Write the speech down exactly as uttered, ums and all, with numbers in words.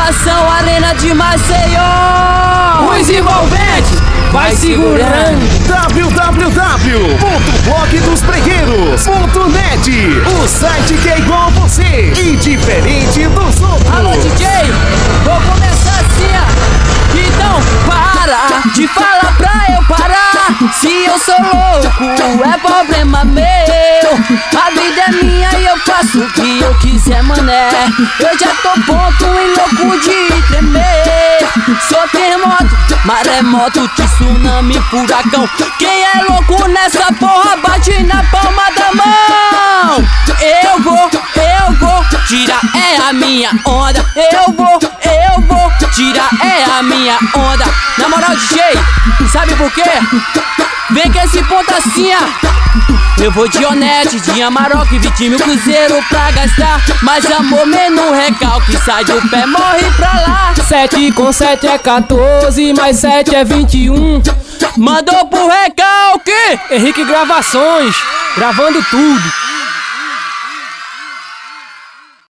Estação Arena de Maceió. Os envolventes vai segurando. w w w ponto blog dos bregueiros ponto net, o site que é igual a você e diferente dos outros. Alô, D J, vou começar assim, ó. Então para de falar pra eu parar. Se eu sou louco, é problema meu. A vida é minha e eu faço o que eu quiser, mané. Eu já tô ponto e louco de tremer. Sou terremoto, maremoto, tsunami, furacão. Quem é louco nessa porra bate na palma da mão. Eu vou, eu vou, tirar é a minha onda. Eu vou, eu vou, tirar é a minha onda. Na moral, D J, sabe por quê? Vem que esse ponto assim, ó. Eu vou de Onete, de Amarok, vinte mil cruzeiro pra gastar. Mas amor, menos recalque, sai do pé, morre pra lá. Sete com sete é quatorze, mais sete é vinte e um. Mandou pro recalque. Henrique Gravações, gravando tudo.